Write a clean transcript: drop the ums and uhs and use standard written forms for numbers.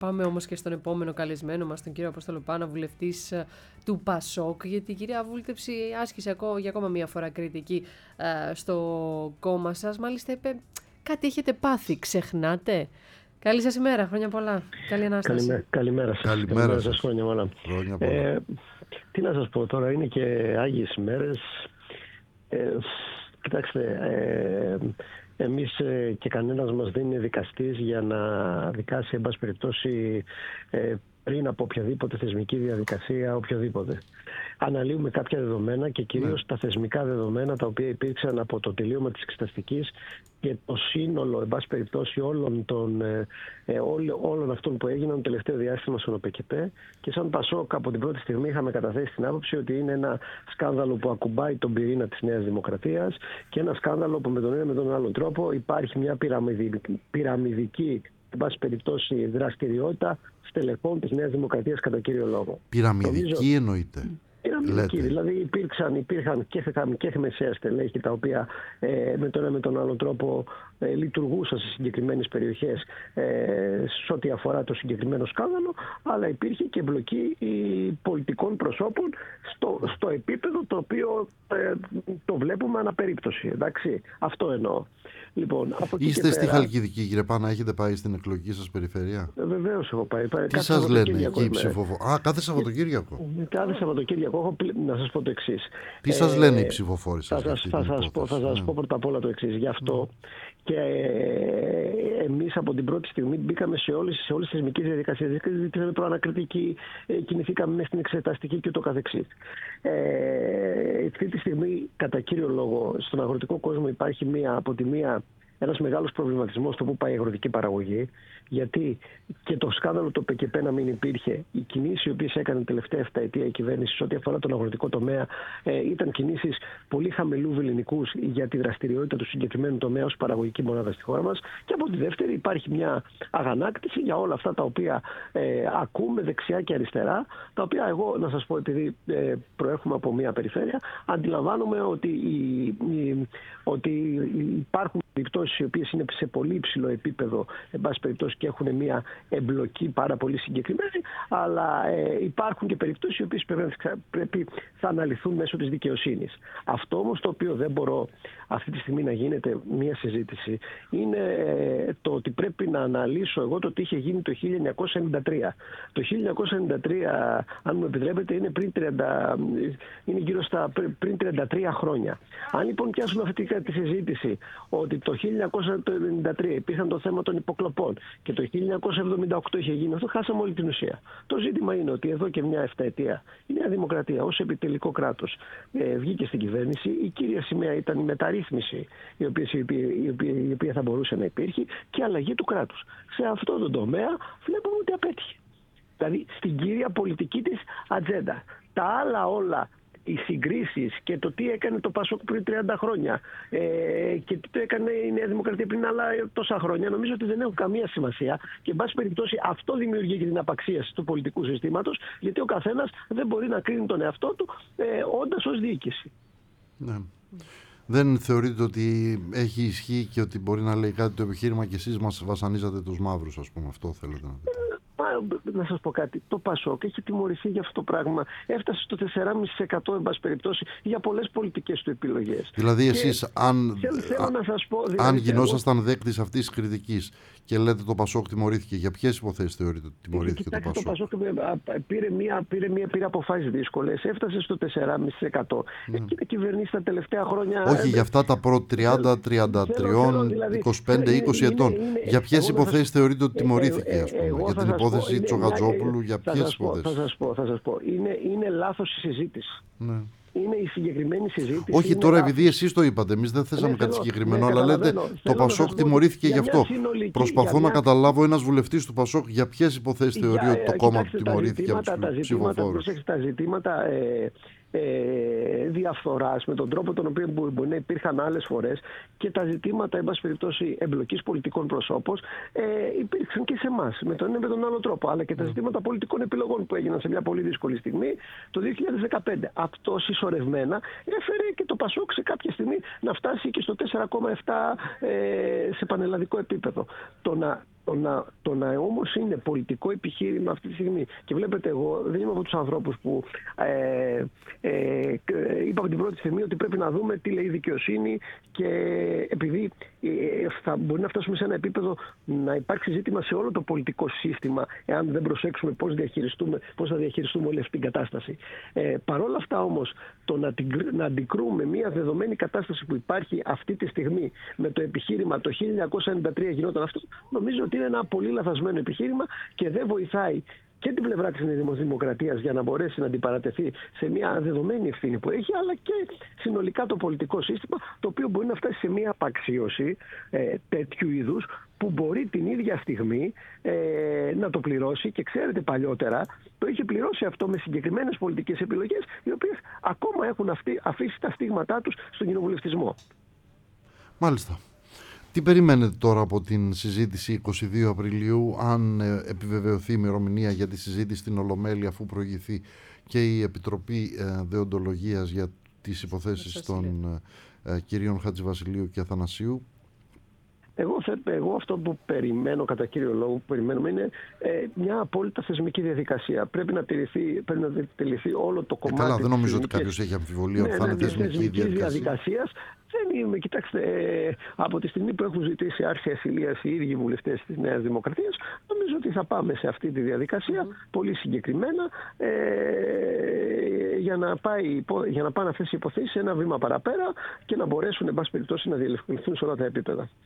Πάμε όμως και στον επόμενο καλεσμένο μας, τον κύριο Απόστολο Πάνα, βουλευτής του ΠΑΣΟΚ, γιατί η κυρία Βούλτεψη άσκησε για ακόμα μία φορά κριτική στο κόμμα σας. Μάλιστα είπε κάτι έχετε πάθει, ξεχνάτε. Καλή σας ημέρα, χρόνια πολλά. Καλή Ανάσταση. Καλημέρα σας. Καλημέρα σας, χρόνια πολλά. Τι να σας πω τώρα, είναι και Άγιες ημέρες. Κοιτάξτε, εμείς και κανένας μας δεν είναι δικαστής για να δικάσει, εν πάση περιπτώσει, πριν από οποιαδήποτε θεσμική διαδικασία, οποιοδήποτε. Αναλύουμε κάποια δεδομένα και κυρίως τα θεσμικά δεδομένα τα οποία υπήρξαν από το τελείωμα της εξεταστικής και το σύνολο, εν πάση περιπτώσει, όλων αυτών που έγιναν το τελευταίο διάστημα στον ΟΠΕΚΕΠΕ. Και σαν ΠΑΣΟΚ από την πρώτη στιγμή είχαμε καταθέσει την άποψη ότι είναι ένα σκάνδαλο που ακουμπάει τον πυρήνα της Νέας Δημοκρατίας και ένα σκάνδαλο που με τον ένα με τον άλλον τρόπο υπάρχει μια πυραμιδική, εν πάση περιπτώσει, δραστηριότητα στελεχών της Νέας Δημοκρατίας κατά κύριο λόγο. Πυραμιδική εννοείται. Πυραμιδική, δηλαδή υπήρχαν και μεσαία στελέχη τα οποία με τον ένα με τον άλλο τρόπο λειτουργούσαν σε συγκεκριμένες περιοχές σε ό,τι αφορά το συγκεκριμένο σκάνδαλο, αλλά υπήρχε και εμπλοκή πολιτικών προσώπων στο επίπεδο το οποίο το βλέπουμε αναπερίπτωση. Εντάξει, αυτό εννοώ. Λοιπόν, είστε στη Χαλκιδική, κύριε Πάνα, έχετε πάει στην εκλογική σας περιφέρεια? Βεβαίως έχω πάει. Τι σας λένε εκεί οι ψηφοφόροι? Κάθε Σαββατοκύριακο. Κάθε Σαββατοκύριακο έχω να σας πω το εξής. Τι σας λένε οι ψηφοφόροι σας? Θα σας πω πρώτα απ' όλα το εξής. Γι' αυτό και εμείς από την πρώτη στιγμή μπήκαμε σε όλες τις θεσμικές διαδικασίες. Ζητήσαμε προανακριτική, κινηθήκαμε μέσα στην εξεταστική και ούτω καθεξής. Αυτή τη στιγμή, κατά κύριο λόγο, στον αγροτικό κόσμο υπάρχει από τη μία ένας μεγάλος προβληματισμός στο που πάει η αγροτική παραγωγή, γιατί και το σκάνδαλο το ΠΚΠ να μην υπήρχε, οι κινήσεις οι οποίες έκανε την τελευταία 7 ετία η κυβέρνηση σε ό,τι αφορά τον αγροτικό τομέα ήταν κινήσεις πολύ χαμηλού βεληνικούς για τη δραστηριότητα του συγκεκριμένου τομέα ως παραγωγική μονάδα στη χώρα μας. Και από τη δεύτερη υπάρχει μια αγανάκτηση για όλα αυτά τα οποία ακούμε δεξιά και αριστερά, τα οποία εγώ, να σας πω, επειδή προέρχομαι από μια περιφέρεια, αντιλαμβάνομαι ότι υπάρχουν περιπτώσεις οι οποίες είναι σε πολύ υψηλό επίπεδο, εν πάση περιπτώσει, και έχουν μια εμπλοκή πάρα πολύ συγκεκριμένη, αλλά υπάρχουν και περιπτώσεις οι οποίες θα αναλυθούν μέσω της δικαιοσύνης. Αυτό όμως το οποίο δεν μπορώ αυτή τη στιγμή να γίνεται μια συζήτηση είναι το ότι πρέπει να αναλύσω εγώ το τι είχε γίνει το 1993. Το 1993, αν μου επιτρέπετε, είναι γύρω στα πριν 33 χρόνια. Αν λοιπόν πιάσουμε αυτή τη συζήτηση ότι το 1993 υπήρχαν το θέμα των υποκλοπών και το 1978 είχε γίνει αυτό, χάσαμε όλη την ουσία. Το ζήτημα είναι ότι εδώ και μια 7 ετία η Νέα Δημοκρατία ως επιτελικό κράτος βγήκε στην κυβέρνηση. Η κύρια σημαία ήταν η μεταρρύθμιση η οποία θα μπορούσε να υπήρχε και αλλαγή του κράτους. Σε αυτό το τομέα βλέπουμε ότι απέτυχε. Δηλαδή στην κύρια πολιτική της ατζέντα. Τα άλλα όλα, οι συγκρίσεις και το τι έκανε το ΠΑΣΟΚ πριν 30 χρόνια και τι το έκανε η Νέα Δημοκρατία πριν άλλα τόσα χρόνια, νομίζω ότι δεν έχουν καμία σημασία και εν πάση περιπτώσει αυτό δημιουργεί και την απαξίαση του πολιτικού συστήματος, γιατί ο καθένας δεν μπορεί να κρίνει τον εαυτό του όντας ως διοίκηση. Ναι. Δεν θεωρείτε ότι έχει ισχύ και ότι μπορεί να λέει κάτι το επιχείρημα και εσείς μας βασανίζατε τους μαύρους, ας πούμε? Αυτό θέλετε να πείτε? Να σας πω κάτι. Το ΠΑΣΟΚ έχει τιμωρηθεί για αυτό το πράγμα. Έφτασε στο 4,5% εν πάση περιπτώσει για πολλές πολιτικές του επιλογές. Δηλαδή εσείς αν γινόσασταν εγώ δέκτης αυτής της κριτικής και λέτε το ΠΑΣΟΚ τιμωρήθηκε, για ποιες υποθέσεις θεωρείτε ότι τιμωρήθηκε το ΠΑΣΟΚ? Το ΠΑΣΟΚ πήρε αποφάσεις δύσκολες. Έφτασε στο 4,5%. Εκεί να κυβερνήσει τα τελευταία χρόνια. Όχι, για αυτά τα προ 30, 33, 25, 20 ετών. Για ποιες υποθέσεις θεωρείτε ότι τιμωρήθηκε, ας πούμε? Για την υπόθεση Τσογατζόπουλου, για ποιες υποθέσεις? Θα σας πω. Είναι λάθος η συζήτηση. Ναι. Είναι η συγκεκριμένη συζήτηση. Όχι, τώρα επειδή εσείς το είπατε, εμείς δεν θέσαμε κάτι συγκεκριμένο, αλλά λέτε το ΠΑΣΟΚ τιμωρήθηκε γι' αυτό. Προσπαθώ να καταλάβω ένας βουλευτής του ΠΑΣΟΚ για ποιες υποθέσεις θεωρεί ότι το κόμμα του τιμωρήθηκε από τους ψηφοφόρους. Τα ζητήματα διαφθοράς με τον τρόπο τον οποίο μπορεί να υπήρχαν άλλες φορές και τα ζητήματα, εν πάση περιπτώσει, εμπλοκής πολιτικών προσώπων υπήρξαν και σε εμάς με τον ένα με τον άλλο τρόπο, αλλά και τα ζητήματα πολιτικών επιλογών που έγιναν σε μια πολύ δύσκολη στιγμή το 2015. Αυτό συσσωρευμένα έφερε και το ΠΑΣΟΚ σε κάποια στιγμή να φτάσει και στο 4,7 σε πανελλαδικό επίπεδο. Το να Το να όμως είναι πολιτικό επιχείρημα αυτή τη στιγμή, και βλέπετε, εγώ δεν είμαι από τους ανθρώπους που είπα από την πρώτη στιγμή ότι πρέπει να δούμε τι λέει η δικαιοσύνη, και επειδή μπορεί να φτάσουμε σε ένα επίπεδο να υπάρξει ζήτημα σε όλο το πολιτικό σύστημα εάν δεν προσέξουμε πώς θα διαχειριστούμε όλη αυτή την κατάσταση. Παρ' όλα αυτά όμως, το να αντικρούμε μια δεδομένη κατάσταση που υπάρχει αυτή τη στιγμή με το επιχείρημα το 1993 γινόταν αυτό, νομίζω ότι είναι ένα πολύ λαθασμένο επιχείρημα και δεν βοηθάει και την πλευρά της Δημοκρατίας για να μπορέσει να αντιπαρατεθεί σε μια δεδομένη ευθύνη που έχει, αλλά και συνολικά το πολιτικό σύστημα, το οποίο μπορεί να φτάσει σε μια απαξίωση τέτοιου είδους, που μπορεί την ίδια στιγμή να το πληρώσει, και ξέρετε, παλιότερα το είχε πληρώσει αυτό με συγκεκριμένες πολιτικές επιλογές, οι οποίες ακόμα έχουν αφήσει τα στίγματά τους στον κοινοβουλευτισμό. Μάλιστα. Τι περιμένετε τώρα από την συζήτηση 22 Απριλίου, αν επιβεβαιωθεί η ημερομηνία για τη συζήτηση στην Ολομέλεια, αφού προηγηθεί και η Επιτροπή Δεοντολογίας για τις υποθέσεις των κυρίων Χατζηβασιλείου και Αθανασίου? Εγώ αυτό που περιμένω, κατά κύριο λόγο που περιμένουμε, είναι μια απόλυτα θεσμική διαδικασία. Πρέπει να τηρηθεί όλο το κομμάτι. Καλά, δεν νομίζω ότι κάποιος έχει αμφιβολία ότι θα είναι θεσμική διαδικασία. Δεν είμαι, κοιτάξτε, από τη στιγμή που έχουν ζητήσει άρση ασυλίας οι ίδιοι βουλευτές της Νέας Δημοκρατίας, νομίζω ότι θα πάμε σε αυτή τη διαδικασία πολύ συγκεκριμένα, για να πάνε αυτές οι υποθέσεις ένα βήμα παραπέρα και να μπορέσουν, εν πάση περιπτώσει, να διελευκανθούν σε όλα τα επίπεδα.